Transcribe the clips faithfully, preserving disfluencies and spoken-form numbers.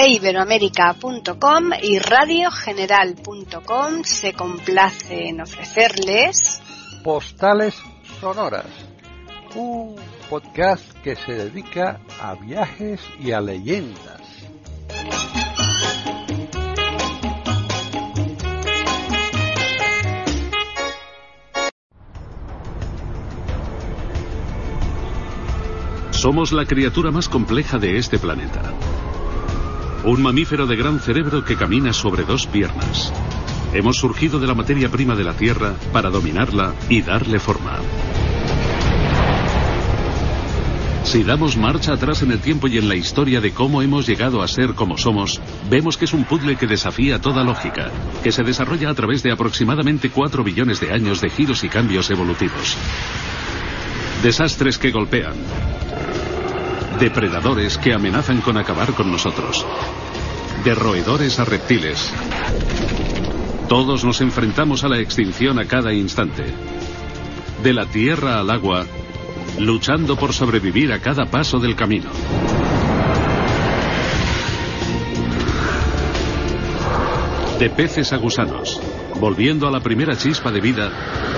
e iberoamérica punto com y radio general punto com se complace en ofrecerles Postales Sonoras, un podcast que se dedica a viajes y a leyendas. Somos la criatura más compleja de este planeta. Un mamífero de gran cerebro que camina sobre dos piernas. Hemos surgido de la materia prima de la Tierra para dominarla y darle forma. Si damos marcha atrás en el tiempo y en la historia de cómo hemos llegado a ser como somos, vemos que es un puzzle que desafía toda lógica, que se desarrolla a través de aproximadamente cuatro billones de años de giros y cambios evolutivos. Desastres que golpean. Depredadores que amenazan con acabar con nosotros. De roedores a reptiles. Todos nos enfrentamos a la extinción a cada instante. De la tierra al agua, luchando por sobrevivir a cada paso del camino. De peces a gusanos, volviendo a la primera chispa de vida,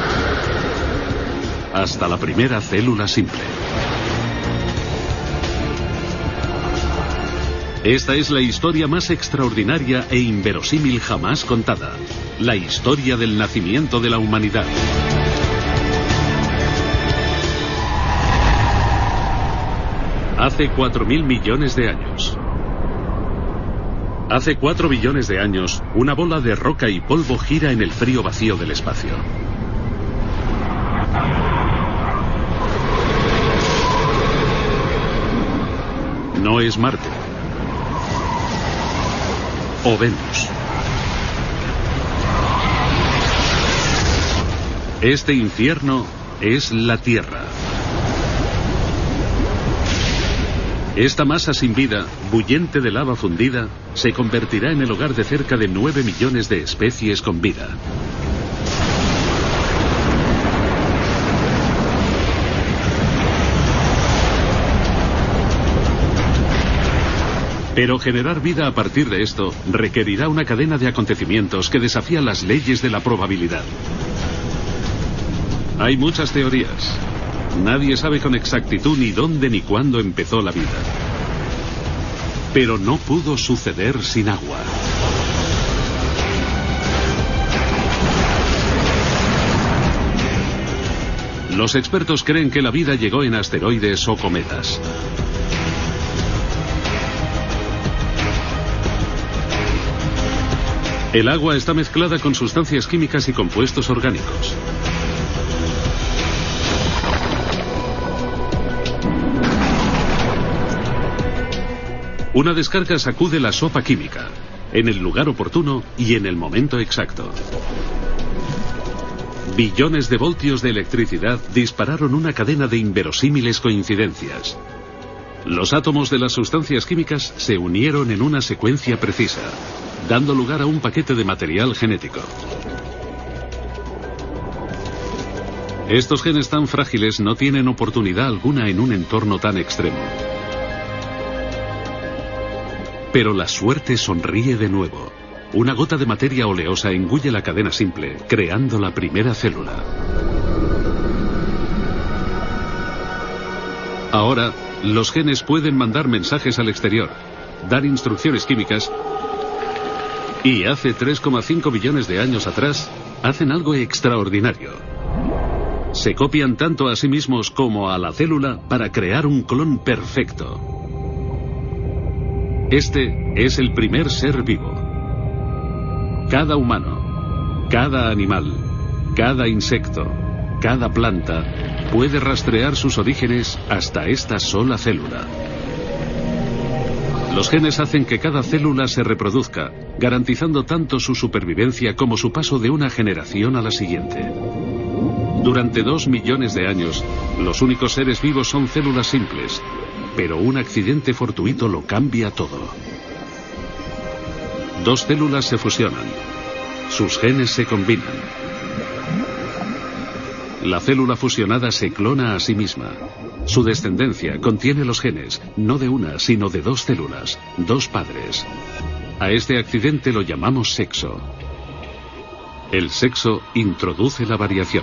hasta la primera célula simple. Esta es la historia más extraordinaria e inverosímil jamás contada. La historia del nacimiento de la humanidad. Hace cuatro mil millones de años. Hace cuatro billones de años, una bola de roca y polvo gira en el frío vacío del espacio. No es Marte. O Venus. Este infierno es la Tierra. Esta masa sin vida, bullente de lava fundida, se convertirá en el hogar de cerca de nueve millones de especies con vida. Pero generar vida a partir de esto requerirá una cadena de acontecimientos que desafía las leyes de la probabilidad. Hay muchas teorías. Nadie sabe con exactitud ni dónde ni cuándo empezó la vida. Pero no pudo suceder sin agua. Los expertos creen que la vida llegó en asteroides o cometas. El agua está mezclada con sustancias químicas y compuestos orgánicos. Una descarga sacude la sopa química, en el lugar oportuno y en el momento exacto. Billones de voltios de electricidad dispararon una cadena de inverosímiles coincidencias. Los átomos de las sustancias químicas se unieron en una secuencia precisa, dando lugar a un paquete de material genético. Estos genes tan frágiles no tienen oportunidad alguna en un entorno tan extremo. Pero la suerte sonríe de nuevo. Una gota de materia oleosa engulle la cadena simple, creando la primera célula. Ahora, los genes pueden mandar mensajes al exterior, dar instrucciones químicas, y hace tres coma cinco billones de años atrás, hacen algo extraordinario. Se copian tanto a sí mismos como a la célula para crear un clon perfecto. Este es el primer ser vivo. Cada humano, cada animal, cada insecto, cada planta puede rastrear sus orígenes hasta esta sola célula. Los genes hacen que cada célula se reproduzca, garantizando tanto su supervivencia como su paso de una generación a la siguiente. Durante dos millones de años, los únicos seres vivos son células simples, pero un accidente fortuito lo cambia todo. Dos células se fusionan, sus genes se combinan. La célula fusionada se clona a sí misma. Su descendencia contiene los genes, no de una, sino de dos células, dos padres. A este accidente lo llamamos sexo. El sexo introduce la variación.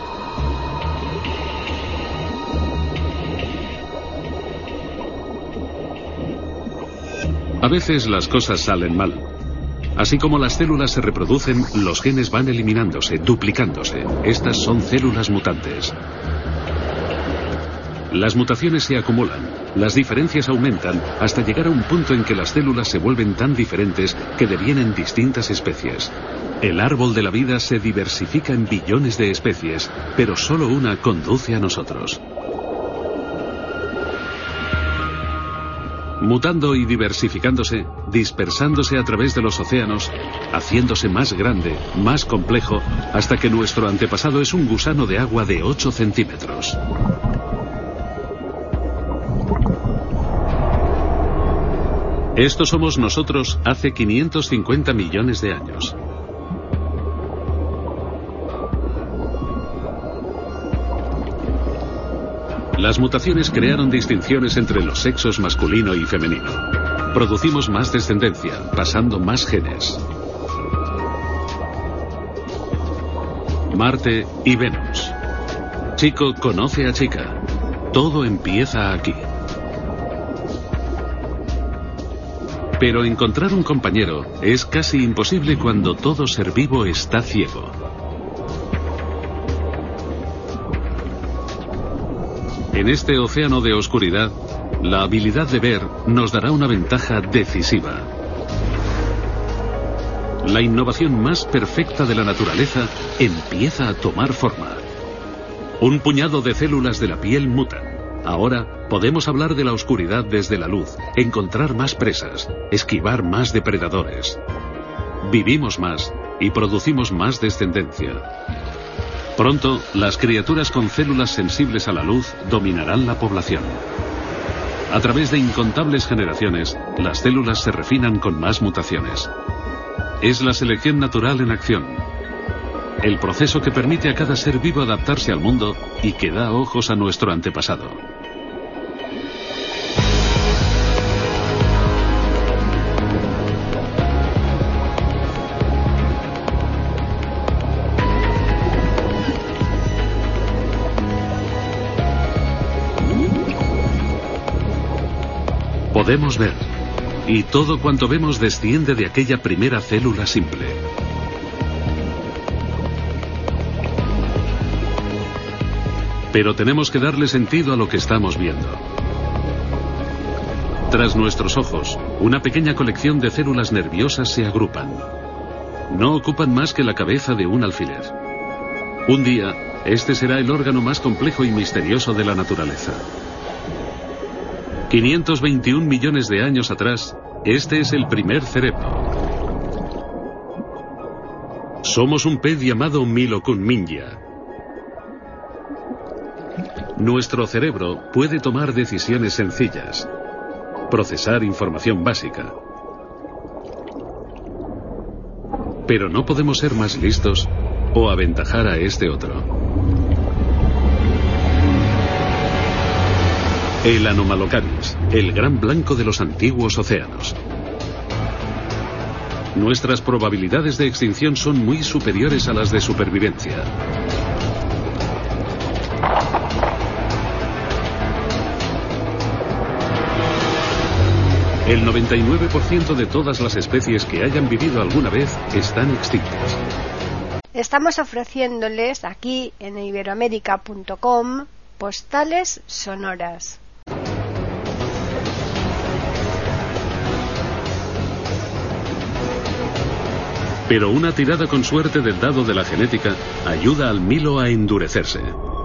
A veces las cosas salen mal. Así como las células se reproducen, los genes van eliminándose, duplicándose. Estas son células mutantes. Las mutaciones se acumulan, las diferencias aumentan, hasta llegar a un punto en que las células se vuelven tan diferentes que devienen distintas especies. El árbol de la vida se diversifica en billones de especies, pero solo una conduce a nosotros. Mutando y diversificándose, dispersándose a través de los océanos, haciéndose más grande, más complejo, hasta que nuestro antepasado es un gusano de agua de ocho centímetros. Esto somos nosotros hace quinientos cincuenta millones de años. Las mutaciones crearon distinciones entre los sexos masculino y femenino. Producimos más descendencia, pasando más genes. Marte y Venus. Chico conoce a chica. Todo empieza aquí. Pero encontrar un compañero es casi imposible cuando todo ser vivo está ciego. En este océano de oscuridad, la habilidad de ver nos dará una ventaja decisiva. La innovación más perfecta de la naturaleza empieza a tomar forma. Un puñado de células de la piel mutan. Ahora podemos hablar de la oscuridad desde la luz, encontrar más presas, esquivar más depredadores. Vivimos más y producimos más descendencia. Pronto, las criaturas con células sensibles a la luz dominarán la población. A través de incontables generaciones, las células se refinan con más mutaciones. Es la selección natural en acción. El proceso que permite a cada ser vivo adaptarse al mundo y que da ojos a nuestro antepasado. Podemos ver, y todo cuanto vemos desciende de aquella primera célula simple. Pero tenemos que darle sentido a lo que estamos viendo. Tras nuestros ojos, una pequeña colección de células nerviosas se agrupan. No ocupan más que la cabeza de un alfiler. Un día, este será el órgano más complejo y misterioso de la naturaleza. quinientos veintiún millones de años atrás, este es el primer cerebro. Somos un pez llamado Milocunmingia. Nuestro cerebro puede tomar decisiones sencillas, procesar información básica. Pero no podemos ser más listos o aventajar a este otro. El Anomalocaris, el gran blanco de los antiguos océanos. Nuestras probabilidades de extinción son muy superiores a las de supervivencia. El noventa y nueve por ciento de todas las especies que hayan vivido alguna vez están extintas. Estamos ofreciéndoles aquí en iberoamérica punto com postales sonoras. Pero una tirada con suerte del dado de la genética ayuda al Milo a endurecerse.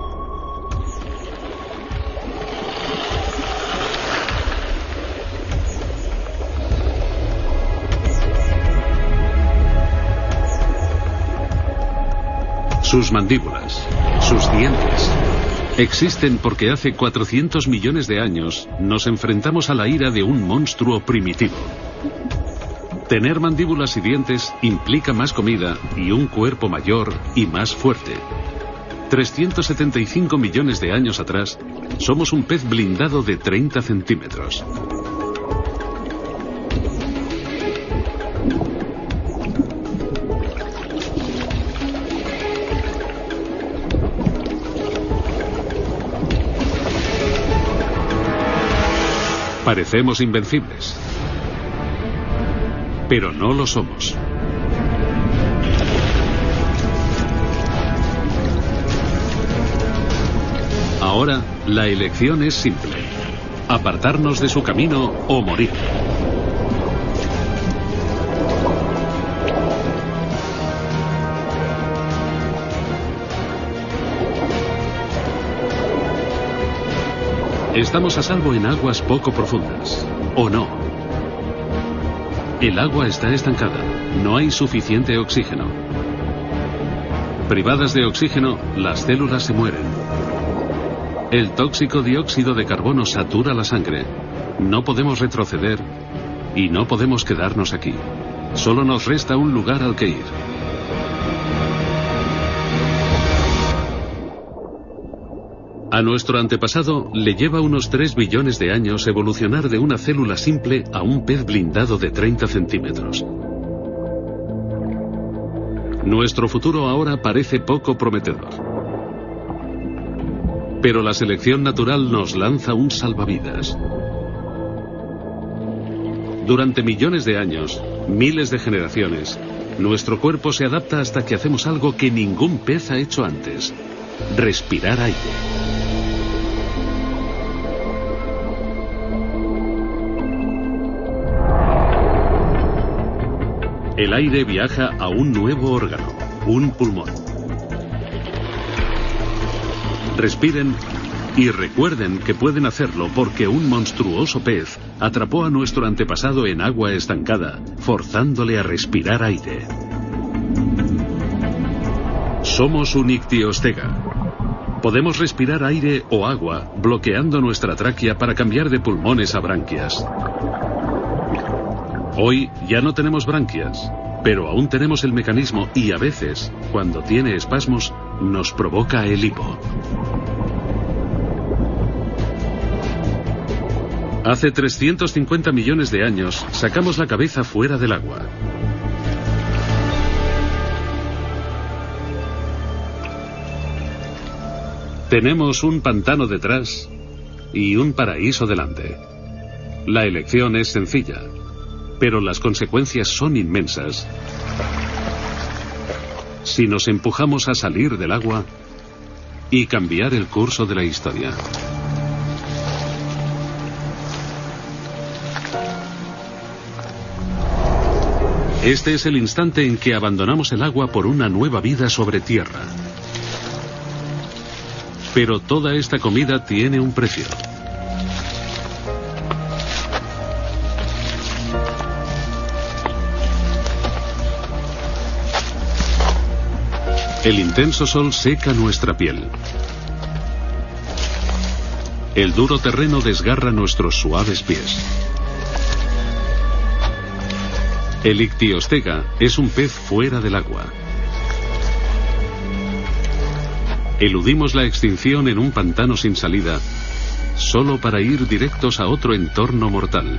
Sus mandíbulas, sus dientes, existen porque hace cuatrocientos millones de años nos enfrentamos a la ira de un monstruo primitivo. Tener mandíbulas y dientes implica más comida y un cuerpo mayor y más fuerte. trescientos setenta y cinco millones de años atrás, somos un pez blindado de treinta centímetros. Parecemos invencibles, pero no lo somos. Ahora, la elección es simple: apartarnos de su camino o morir. Estamos a salvo en aguas poco profundas, ¿o no? El agua está estancada, no hay suficiente oxígeno. Privadas de oxígeno, las células se mueren. El tóxico dióxido de carbono satura la sangre. No podemos retroceder y no podemos quedarnos aquí. Solo nos resta un lugar al que ir. A nuestro antepasado le lleva unos tres billones de años evolucionar de una célula simple a un pez blindado de treinta centímetros. Nuestro futuro ahora parece poco prometedor. Pero la selección natural nos lanza un salvavidas. Durante millones de años, miles de generaciones, nuestro cuerpo se adapta hasta que hacemos algo que ningún pez ha hecho antes: respirar aire. El aire viaja a un nuevo órgano, un pulmón. Respiren y recuerden que pueden hacerlo porque un monstruoso pez atrapó a nuestro antepasado en agua estancada, forzándole a respirar aire. Somos un ictiostega. Podemos respirar aire o agua bloqueando nuestra tráquea para cambiar de pulmones a branquias. Hoy ya no tenemos branquias, pero aún tenemos el mecanismo y a veces, cuando tiene espasmos, nos provoca el hipo. Hace trescientos cincuenta millones de años sacamos la cabeza fuera del agua. Tenemos un pantano detrás y un paraíso delante. La elección es sencilla, pero las consecuencias son inmensas. Si nos empujamos a salir del agua y cambiar el curso de la historia. Este es el instante en que abandonamos el agua por una nueva vida sobre tierra. Pero toda esta comida tiene un precio. El intenso sol seca nuestra piel. El duro terreno desgarra nuestros suaves pies. El ictiostega es un pez fuera del agua. Eludimos la extinción en un pantano sin salida, solo para ir directos a otro entorno mortal.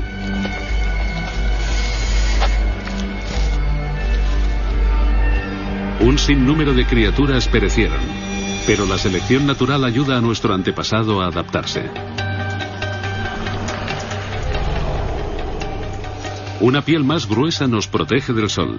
Un sinnúmero de criaturas perecieron, pero la selección natural ayuda a nuestro antepasado a adaptarse. Una piel más gruesa nos protege del sol.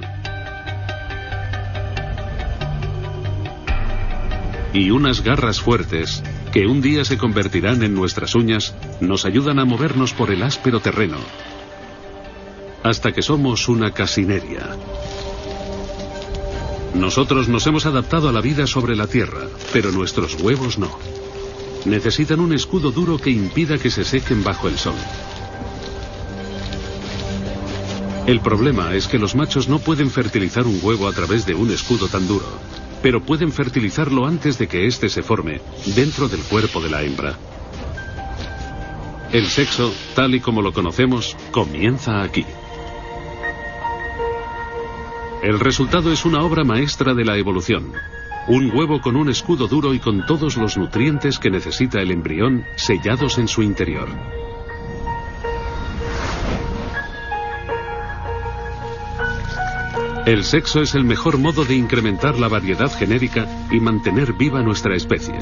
Y unas garras fuertes, que un día se convertirán en nuestras uñas, nos ayudan a movernos por el áspero terreno, hasta que somos una casineria. Nosotros nos hemos adaptado a la vida sobre la tierra, pero nuestros huevos no. Necesitan un escudo duro que impida que se sequen bajo el sol. El problema es que los machos no pueden fertilizar un huevo a través de un escudo tan duro, pero pueden fertilizarlo antes de que éste se forme dentro del cuerpo de la hembra. El sexo, tal y como lo conocemos, comienza aquí. El resultado es una obra maestra de la evolución. Un huevo con un escudo duro y con todos los nutrientes que necesita el embrión sellados en su interior. El sexo es el mejor modo de incrementar la variedad genérica y mantener viva nuestra especie.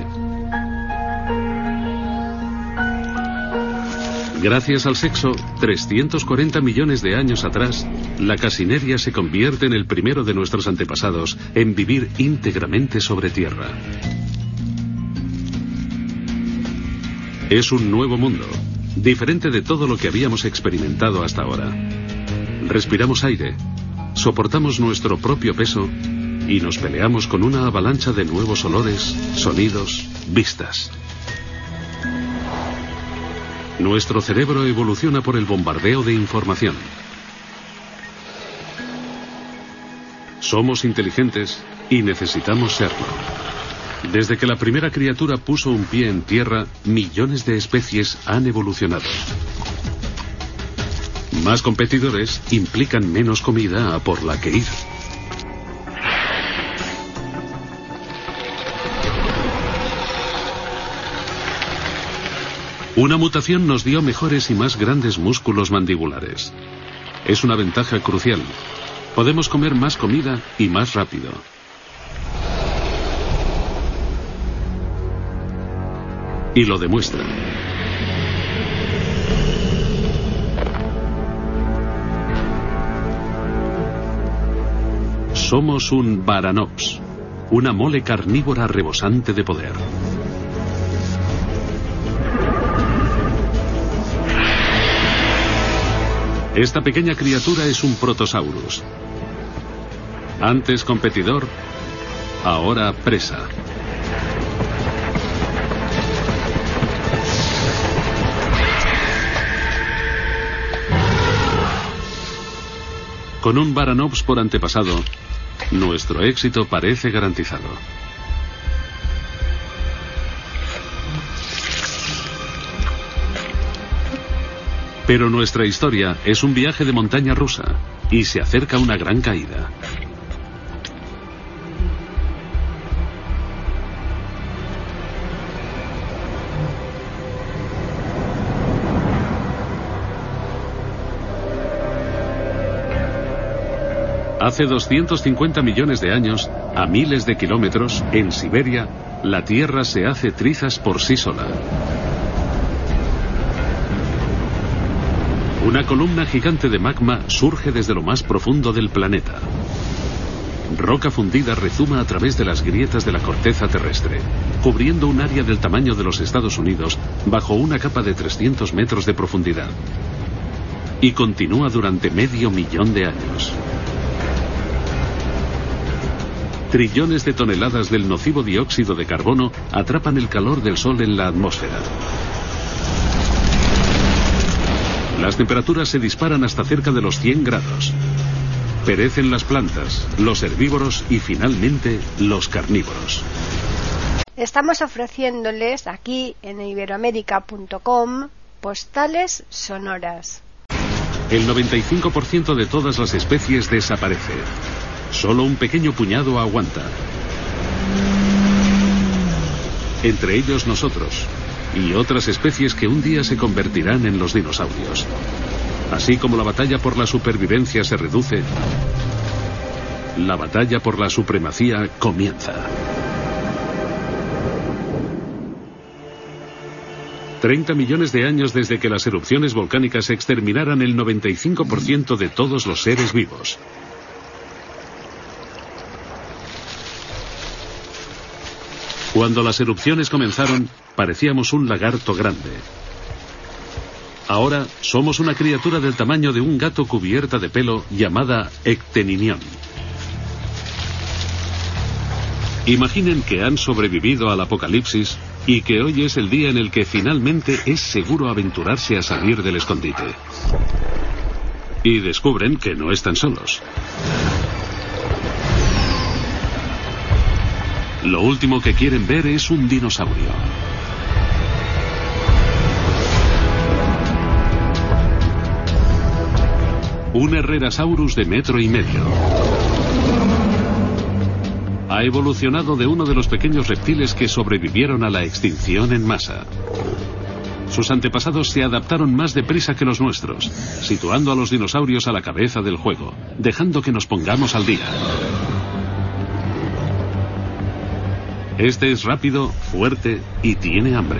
Gracias al sexo, trescientos cuarenta millones de años atrás, la casineria se convierte en el primero de nuestros antepasados en vivir íntegramente sobre tierra. Es un nuevo mundo, diferente de todo lo que habíamos experimentado hasta ahora. Respiramos aire, soportamos nuestro propio peso y nos peleamos con una avalancha de nuevos olores, sonidos, vistas. Nuestro cerebro evoluciona por el bombardeo de información. Somos inteligentes y necesitamos serlo. Desde que la primera criatura puso un pie en tierra, millones de especies han evolucionado. Más competidores implican menos comida a por la que ir. Una mutación nos dio mejores y más grandes músculos mandibulares. Es una ventaja crucial. Podemos comer más comida y más rápido. Y lo demuestra. Somos un Baranops, una mole carnívora rebosante de poder. Esta pequeña criatura es un Protosaurus. Antes competidor, ahora presa. Con un Baranops por antepasado, nuestro éxito parece garantizado. Pero nuestra historia es un viaje de montaña rusa y se acerca una gran caída. Hace doscientos cincuenta millones de años, a miles de kilómetros, en Siberia, la Tierra se hace trizas por sí sola. Una columna gigante de magma surge desde lo más profundo del planeta. Roca fundida rezuma a través de las grietas de la corteza terrestre, cubriendo un área del tamaño de los Estados Unidos bajo una capa de trescientos metros de profundidad. Y continúa durante medio millón de años. Trillones de toneladas del nocivo dióxido de carbono atrapan el calor del Sol en la atmósfera. Las temperaturas se disparan hasta cerca de los cien grados. Perecen las plantas, los herbívoros y finalmente los carnívoros. Estamos ofreciéndoles aquí en iberoamérica punto com postales sonoras. El noventa y cinco por ciento de todas las especies desaparece. Solo un pequeño puñado aguanta. Entre ellos nosotros y otras especies que un día se convertirán en los dinosaurios. Así como la batalla por la supervivencia se reduce, la batalla por la supremacía comienza. treinta millones de años desde que las erupciones volcánicas exterminaran el noventa y cinco por ciento de todos los seres vivos. Cuando las erupciones comenzaron, parecíamos un lagarto grande. Ahora somos una criatura del tamaño de un gato cubierta de pelo llamada Ecteninion. Imaginen que han sobrevivido al apocalipsis y que hoy es el día en el que finalmente es seguro aventurarse a salir del escondite. Y descubren que no están solos. Lo último que quieren ver es un dinosaurio. Un Herrerasaurus de metro y medio. ha evolucionado de uno de los pequeños reptiles que sobrevivieron a la extinción en masa. Sus antepasados se adaptaron más deprisa que los nuestros, situando a los dinosaurios a la cabeza del juego, dejando que nos pongamos al día. Este es rápido, fuerte y tiene hambre.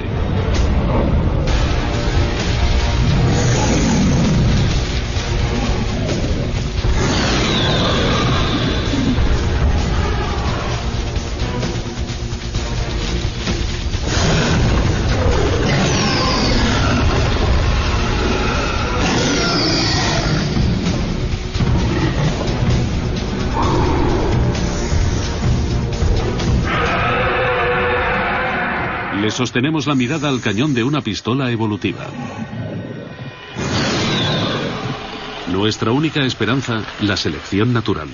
Le sostenemos la mirada al cañón de una pistola evolutiva. Nuestra única esperanza, la selección natural.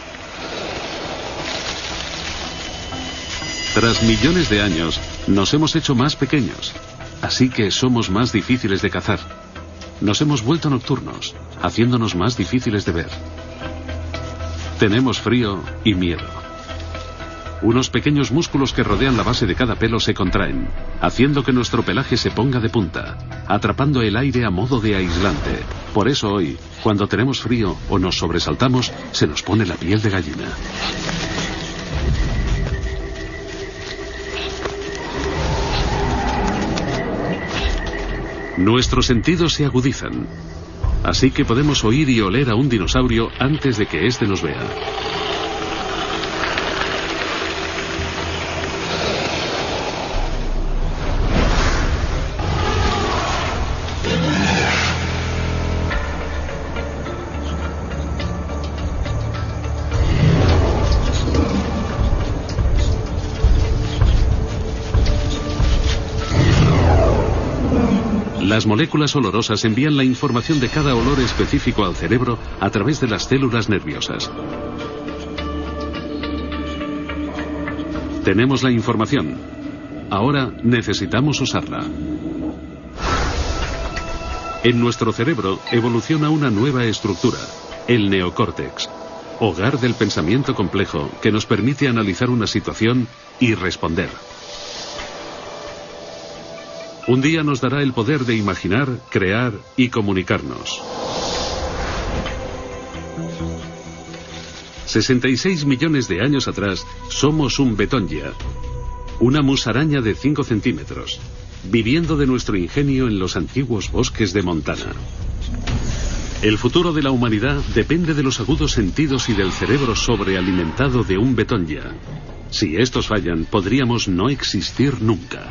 Tras millones de años, nos hemos hecho más pequeños, así que somos más difíciles de cazar. Nos hemos vuelto nocturnos, haciéndonos más difíciles de ver. Tenemos frío y miedo. Unos pequeños músculos que rodean la base de cada pelo se contraen, haciendo que nuestro pelaje se ponga de punta, atrapando el aire a modo de aislante. Por eso hoy, cuando tenemos frío o nos sobresaltamos, se nos pone la piel de gallina. Nuestros sentidos se agudizan, así que podemos oír y oler a un dinosaurio antes de que éste nos vea. Las moléculas olorosas envían la información de cada olor específico al cerebro a través de las células nerviosas. Tenemos la información. Ahora necesitamos usarla. En nuestro cerebro evoluciona una nueva estructura, el neocórtex, hogar del pensamiento complejo que nos permite analizar una situación y responder. Un día nos dará el poder de imaginar, crear y comunicarnos. sesenta y seis millones de años atrás, somos un betongia, una musaraña de cinco centímetros, viviendo de nuestro ingenio en los antiguos bosques de Montana. El futuro de la humanidad depende de los agudos sentidos y del cerebro sobrealimentado de un betongia. Si estos fallan, podríamos no existir nunca.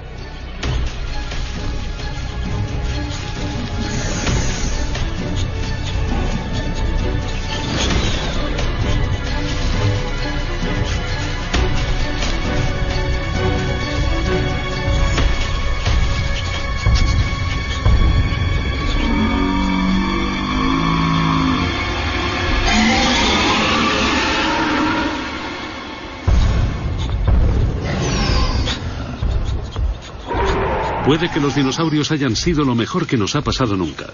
Puede que los dinosaurios hayan sido lo mejor que nos ha pasado nunca.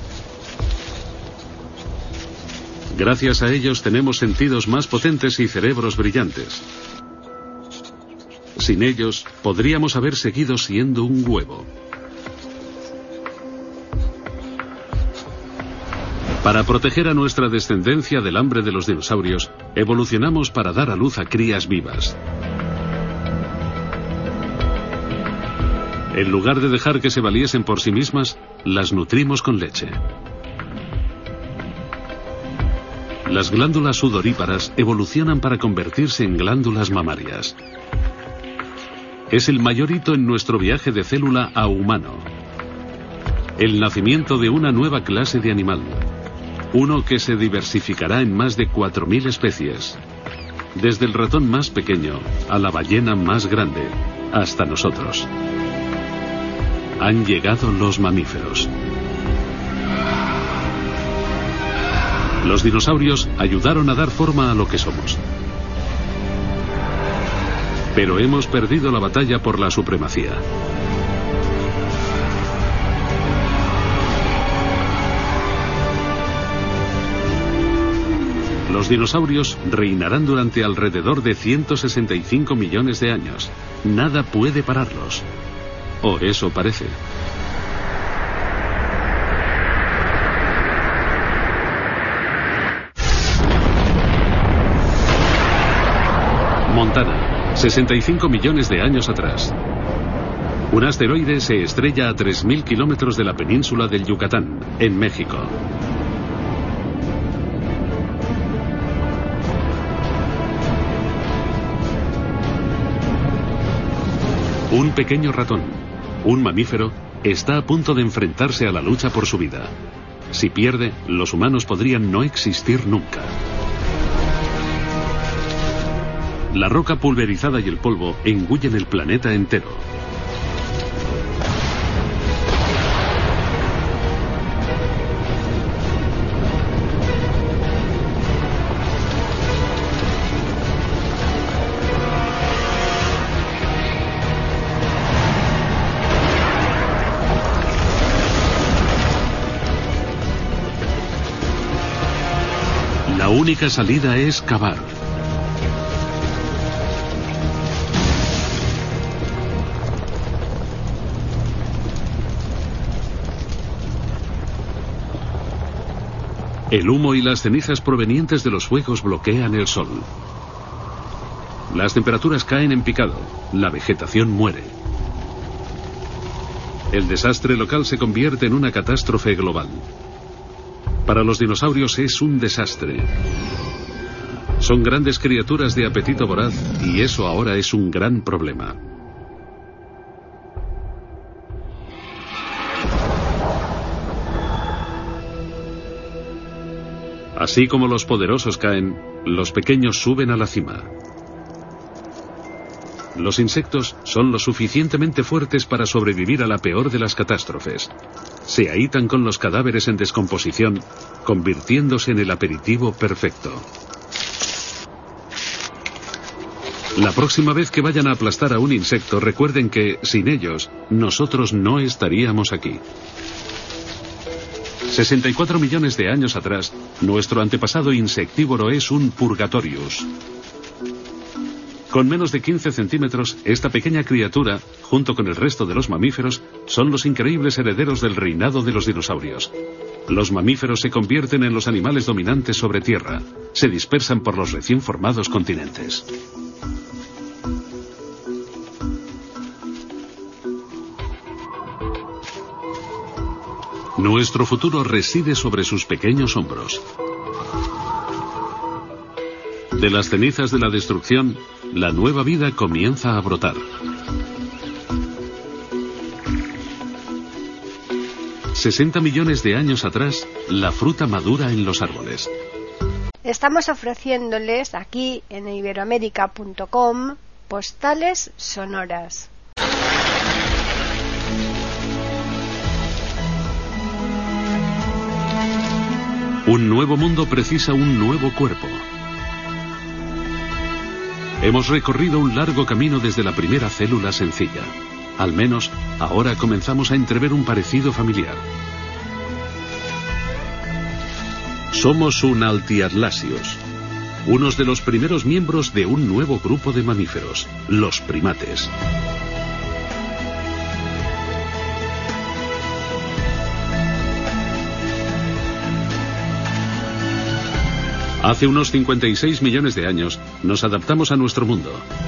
Gracias a ellos tenemos sentidos más potentes y cerebros brillantes. Sin ellos, podríamos haber seguido siendo un huevo. Para proteger a nuestra descendencia del hambre de los dinosaurios, evolucionamos para dar a luz a crías vivas. En lugar de dejar que se valiesen por sí mismas, las nutrimos con leche. Las glándulas sudoríparas evolucionan para convertirse en glándulas mamarias. Es el mayor hito en nuestro viaje de célula a humano. El nacimiento de una nueva clase de animal. Uno que se diversificará en más de cuatro mil especies. Desde el ratón más pequeño a la ballena más grande, hasta nosotros. Han llegado los mamíferos. Los dinosaurios ayudaron a dar forma a lo que somos. Pero hemos perdido la batalla por la supremacía. Los dinosaurios reinarán durante alrededor de ciento sesenta y cinco millones de años. Nada puede pararlos. O eso parece. Montana, sesenta y cinco millones de años atrás. Un asteroide se estrella a tres mil kilómetros de la península del Yucatán, en México. Un pequeño ratón, un mamífero, está a punto de enfrentarse a la lucha por su vida. Si pierde, los humanos podrían no existir nunca. La roca pulverizada y el polvo engullen el planeta entero. La única salida es cavar. El humo y las cenizas provenientes de los fuegos bloquean el sol. Las temperaturas caen en picado. La vegetación muere. El desastre local se convierte en una catástrofe global. Para los dinosaurios es un desastre. Son grandes criaturas de apetito voraz y eso ahora es un gran problema. Así como los poderosos caen, los pequeños suben a la cima. Los insectos son lo suficientemente fuertes para sobrevivir a la peor de las catástrofes. Se ahitan con los cadáveres en descomposición, convirtiéndose en el aperitivo perfecto. La próxima vez que vayan a aplastar a un insecto, recuerden que, sin ellos, nosotros no estaríamos aquí. sesenta y cuatro millones de años atrás, nuestro antepasado insectívoro es un Purgatorius. Con menos de quince centímetros, esta pequeña criatura, junto con el resto de los mamíferos, son los increíbles herederos del reinado de los dinosaurios. Los mamíferos se convierten en los animales dominantes sobre Tierra. Se dispersan por los recién formados continentes. Nuestro futuro reside sobre sus pequeños hombros. De las cenizas de la destrucción, la nueva vida comienza a brotar. sesenta millones de años atrás, la fruta madura en los árboles. Estamos ofreciéndoles aquí en iberoamérica punto com postales sonoras. Un nuevo mundo precisa un nuevo cuerpo. Hemos recorrido un largo camino desde la primera célula sencilla. Al menos, ahora comenzamos a entrever un parecido familiar. Somos un Altiatlasios, unos de los primeros miembros de un nuevo grupo de mamíferos, los primates. Hace unos cincuenta y seis millones de años, nos adaptamos a nuestro mundo.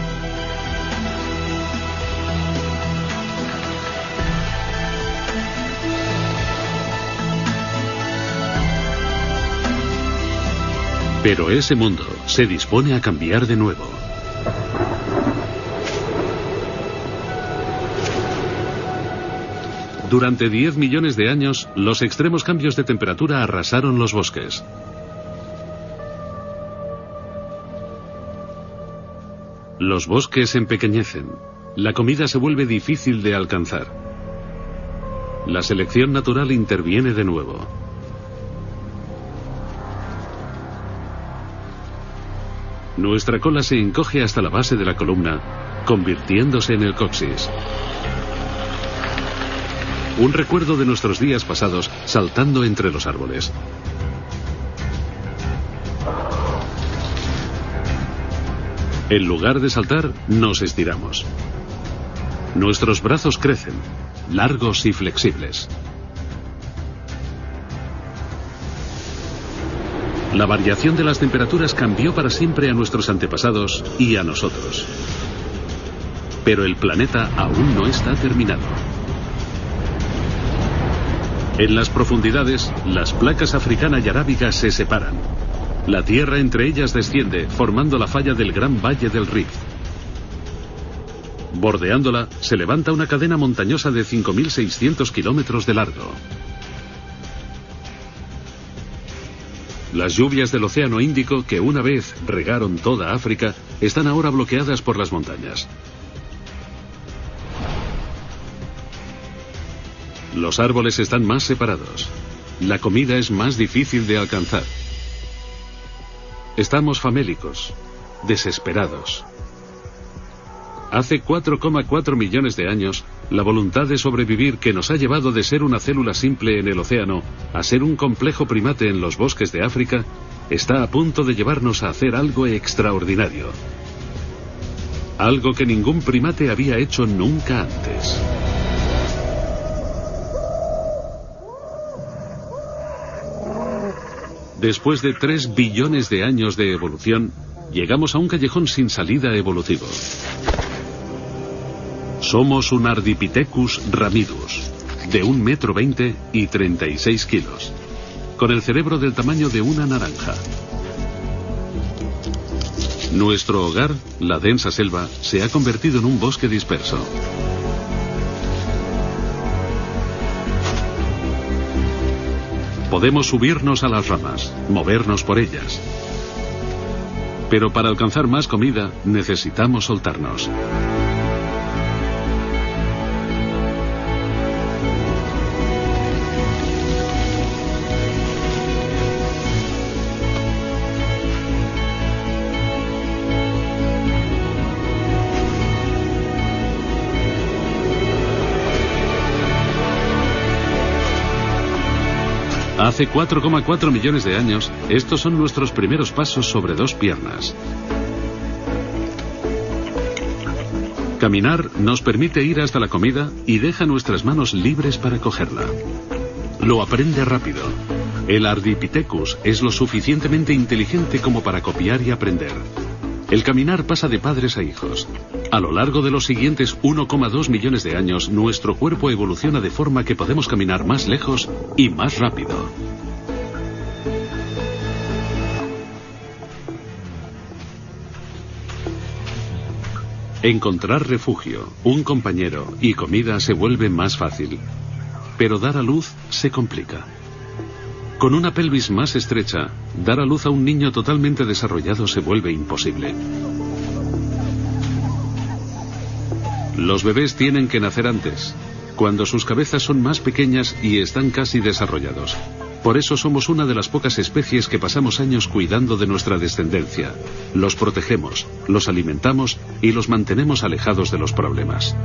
Pero ese mundo se dispone a cambiar de nuevo. Durante diez millones de años, los extremos cambios de temperatura arrasaron los bosques. Los bosques se empequeñecen. La comida se vuelve difícil de alcanzar. La selección natural interviene de nuevo. Nuestra cola se encoge hasta la base de la columna, convirtiéndose en el coxis. Un recuerdo de nuestros días pasados saltando entre los árboles. En lugar de saltar, nos estiramos. Nuestros brazos crecen, largos y flexibles. La variación de las temperaturas cambió para siempre a nuestros antepasados y a nosotros. Pero el planeta aún no está terminado. En las profundidades, las placas africana y arábiga se separan. La tierra entre ellas desciende, formando la falla del Gran Valle del Rift. Bordeándola, se levanta una cadena montañosa de cinco mil seiscientos kilómetros de largo. Las lluvias del Océano Índico, que una vez regaron toda África, están ahora bloqueadas por las montañas. Los árboles están más separados. La comida es más difícil de alcanzar. Estamos famélicos, desesperados. Hace cuatro coma cuatro millones de años, la voluntad de sobrevivir que nos ha llevado de ser una célula simple en el océano a ser un complejo primate en los bosques de África, está a punto de llevarnos a hacer algo extraordinario. Algo que ningún primate había hecho nunca antes. Después de tres billones de años de evolución, llegamos a un callejón sin salida evolutivo. Somos un Ardipithecus ramidus, de un metro veinte y treinta y seis kilos, con el cerebro del tamaño de una naranja. Nuestro hogar, la densa selva, se ha convertido en un bosque disperso. Podemos subirnos a las ramas, movernos por ellas. Pero para alcanzar más comida, necesitamos soltarnos. Hace cuatro coma cuatro millones de años, estos son nuestros primeros pasos sobre dos piernas. Caminar nos permite ir hasta la comida y deja nuestras manos libres para cogerla. Lo aprende rápido. El Ardipithecus es lo suficientemente inteligente como para copiar y aprender. El caminar pasa de padres a hijos. A lo largo de los siguientes uno coma dos millones de años, nuestro cuerpo evoluciona de forma que podemos caminar más lejos y más rápido. Encontrar refugio, un compañero y comida se vuelve más fácil, pero dar a luz se complica. Con una pelvis más estrecha, dar a luz a un niño totalmente desarrollado se vuelve imposible. Los bebés tienen que nacer antes, cuando sus cabezas son más pequeñas y están casi desarrollados. Por eso somos una de las pocas especies que pasamos años cuidando de nuestra descendencia. Los protegemos, los alimentamos y los mantenemos alejados de los problemas.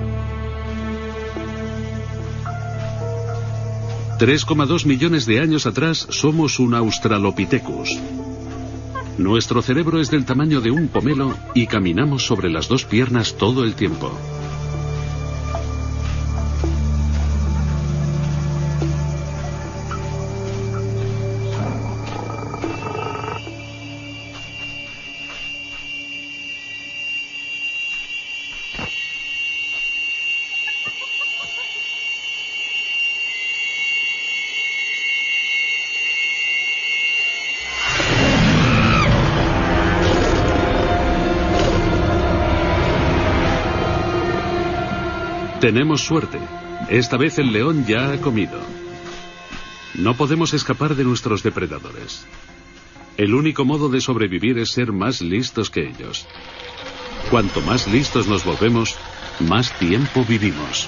tres coma dos millones de años atrás somos un Australopithecus. Nuestro cerebro es del tamaño de un pomelo y caminamos sobre las dos piernas todo el tiempo. Tenemos suerte. Esta vez el león ya ha comido. No podemos escapar de nuestros depredadores. El único modo de sobrevivir es ser más listos que ellos. Cuanto más listos nos volvemos, más tiempo vivimos.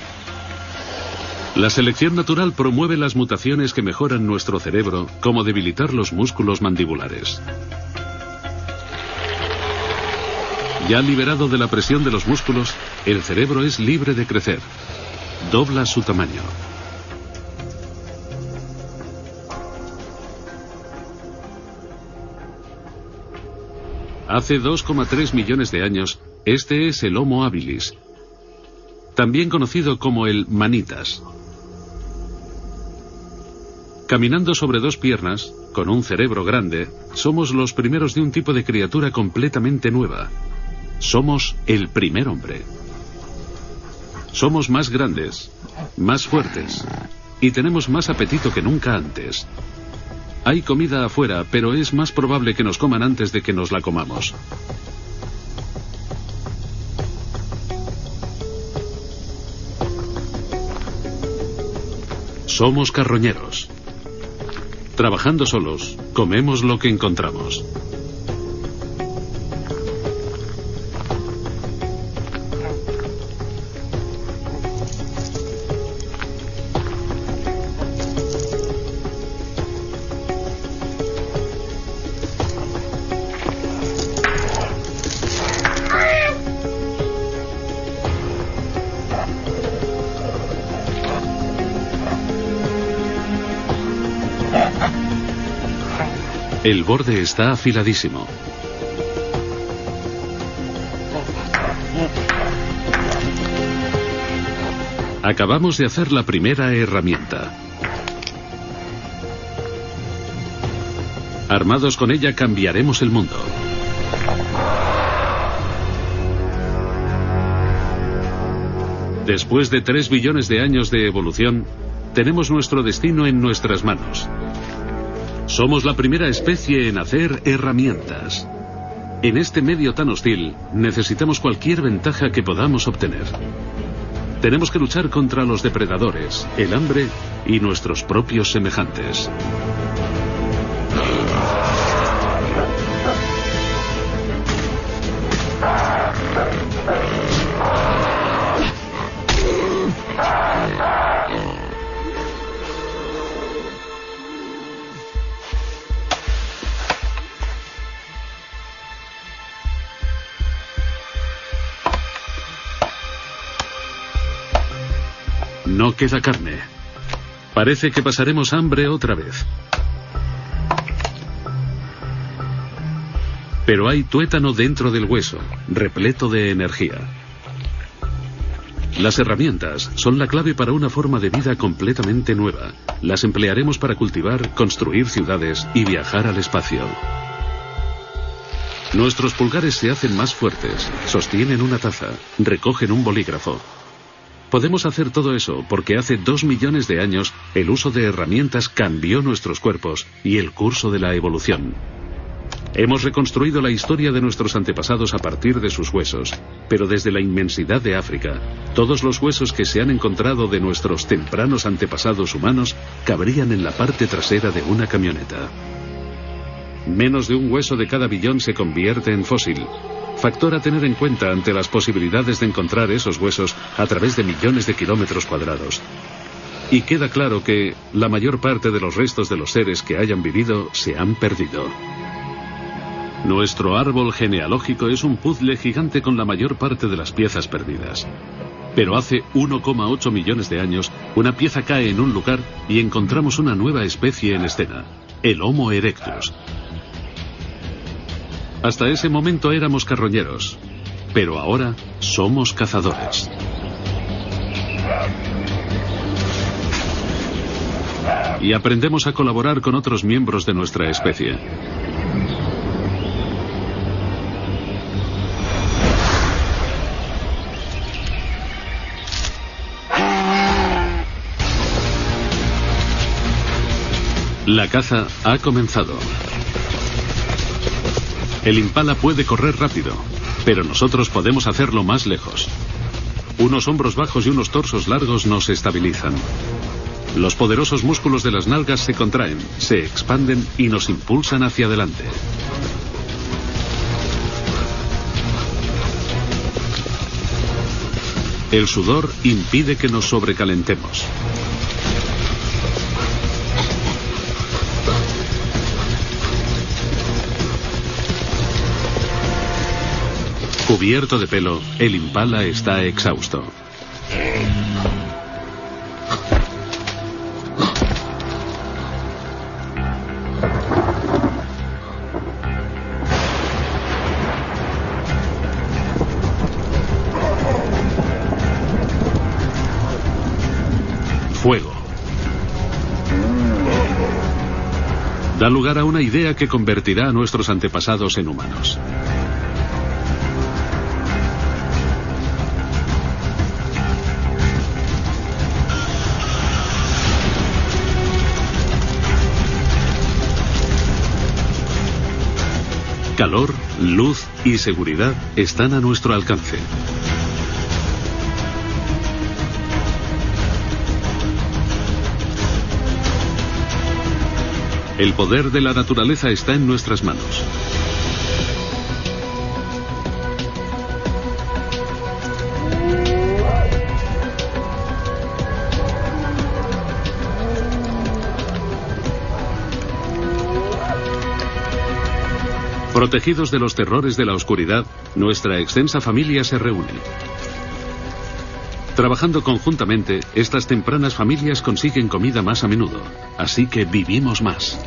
La selección natural promueve las mutaciones que mejoran nuestro cerebro, como debilitar los músculos mandibulares. Ya liberado de la presión de los músculos, el cerebro es libre de crecer. Dobla su tamaño. Hace dos coma tres millones de años, este es el Homo habilis, también conocido como el manitas. Caminando sobre dos piernas, con un cerebro grande, somos los primeros de un tipo de criatura completamente nueva. Somos el primer hombre. Somos más grandes, más fuertes, y tenemos más apetito que nunca antes. Hay comida afuera, pero es más probable que nos coman antes de que nos la comamos. Somos carroñeros. Trabajando solos, comemos lo que encontramos. El borde está afiladísimo. Acabamos de hacer la primera herramienta. Armados con ella cambiaremos el mundo. Después de tres billones de años de evolución, tenemos nuestro destino en nuestras manos. Somos la primera especie en hacer herramientas. En este medio tan hostil, necesitamos cualquier ventaja que podamos obtener. Tenemos que luchar contra los depredadores, el hambre y nuestros propios semejantes. No queda carne. Parece que pasaremos hambre otra vez. Pero hay tuétano dentro del hueso, repleto de energía. Las herramientas son la clave para una forma de vida completamente nueva. Las emplearemos para cultivar, construir ciudades y viajar al espacio. Nuestros pulgares se hacen más fuertes, sostienen una taza, recogen un bolígrafo. Podemos hacer todo eso porque hace dos millones de años el uso de herramientas cambió nuestros cuerpos y el curso de la evolución. Hemos reconstruido la historia de nuestros antepasados a partir de sus huesos, pero desde la inmensidad de África, todos los huesos que se han encontrado de nuestros tempranos antepasados humanos cabrían en la parte trasera de una camioneta. Menos de un hueso de cada billón se convierte en fósil. Factor a tener en cuenta ante las posibilidades de encontrar esos huesos a través de millones de kilómetros cuadrados. Y queda claro que la mayor parte de los restos de los seres que hayan vivido se han perdido. Nuestro árbol genealógico es un puzzle gigante con la mayor parte de las piezas perdidas. Pero hace uno coma ocho millones de años, una pieza cae en un lugar y encontramos una nueva especie en escena, el Homo erectus. Hasta ese momento éramos carroñeros, pero ahora somos cazadores. Y aprendemos a colaborar con otros miembros de nuestra especie. La caza ha comenzado. El impala puede correr rápido, pero nosotros podemos hacerlo más lejos. Unos hombros bajos y unos torsos largos nos estabilizan. Los poderosos músculos de las nalgas se contraen, se expanden y nos impulsan hacia adelante. El sudor impide que nos sobrecalentemos. Cubierto de pelo, el impala está exhausto. fuego. Da lugar a una idea que convertirá a nuestros antepasados en humanos. Calor, luz y seguridad están a nuestro alcance. El poder de la naturaleza está en nuestras manos. Protegidos de los terrores de la oscuridad, nuestra extensa familia se reúne. Trabajando conjuntamente, estas tempranas familias consiguen comida más a menudo, así que vivimos más.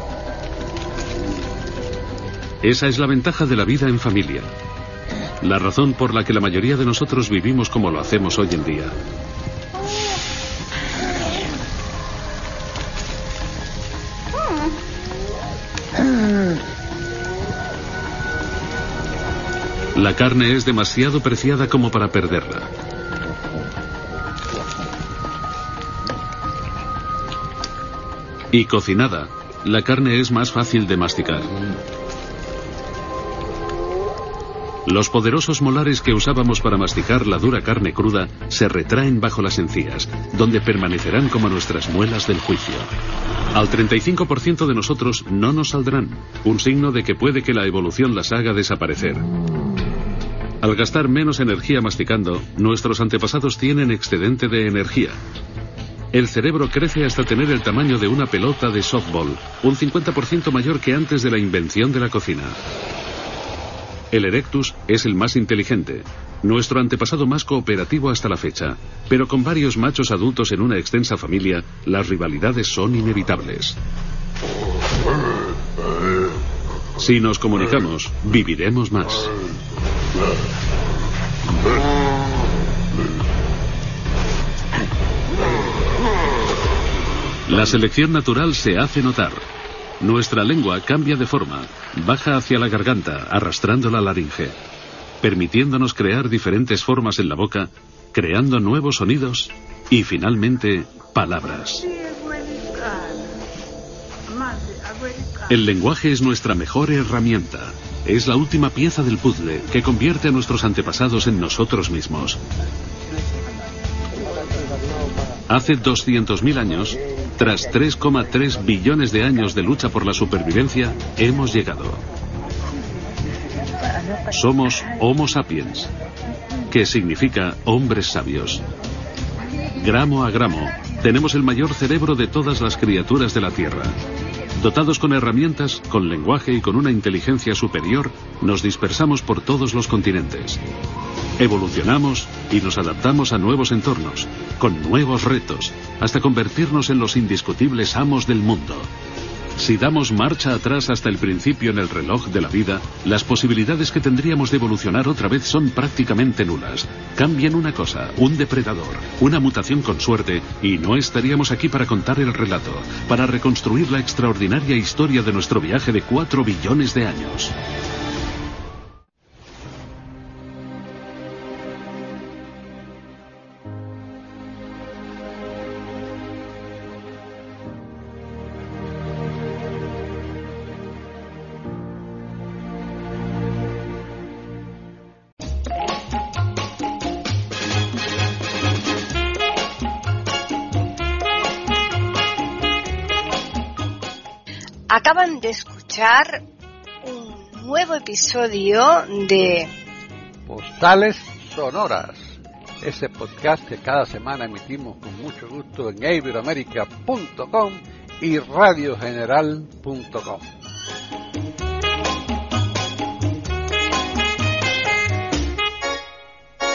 Esa es la ventaja de la vida en familia. La razón por la que la mayoría de nosotros vivimos como lo hacemos hoy en día. La carne es demasiado preciada como para perderla. Y cocinada, la carne es más fácil de masticar. Los poderosos molares que usábamos para masticar la dura carne cruda se retraen bajo las encías, donde permanecerán como nuestras muelas del juicio. Al treinta y cinco por ciento de nosotros no nos saldrán, un signo de que puede que la evolución las haga desaparecer. Al gastar menos energía masticando, nuestros antepasados tienen excedente de energía. El cerebro crece hasta tener el tamaño de una pelota de softball, un cincuenta por ciento mayor que antes de la invención de la cocina. El erectus es el más inteligente, nuestro antepasado más cooperativo hasta la fecha, pero con varios machos adultos en una extensa familia, las rivalidades son inevitables. Si nos comunicamos, viviremos más. La selección natural se hace notar. Nuestra lengua cambia de forma, baja hacia la garganta, arrastrando la laringe, permitiéndonos crear diferentes formas en la boca, creando nuevos sonidos y, finalmente, palabras. El lenguaje es nuestra mejor herramienta. Es la última pieza del puzzle que convierte a nuestros antepasados en nosotros mismos. Hace doscientos mil años, tras tres coma tres billones de años de lucha por la supervivencia, hemos llegado. Somos Homo sapiens, que significa hombres sabios. Gramo a gramo, tenemos el mayor cerebro de todas las criaturas de la Tierra. Dotados con herramientas, con lenguaje y con una inteligencia superior, nos dispersamos por todos los continentes. Evolucionamos y nos adaptamos a nuevos entornos, con nuevos retos, hasta convertirnos en los indiscutibles amos del mundo. Si damos marcha atrás hasta el principio en el reloj de la vida, las posibilidades que tendríamos de evolucionar otra vez son prácticamente nulas. Cambian una cosa, un depredador, una mutación con suerte, y no estaríamos aquí para contar el relato, para reconstruir la extraordinaria historia de nuestro viaje de cuatro billones de años. Acaban de escuchar un nuevo episodio de Postales Sonoras, ese podcast que cada semana emitimos con mucho gusto en iberoamerica punto com y radio general punto com.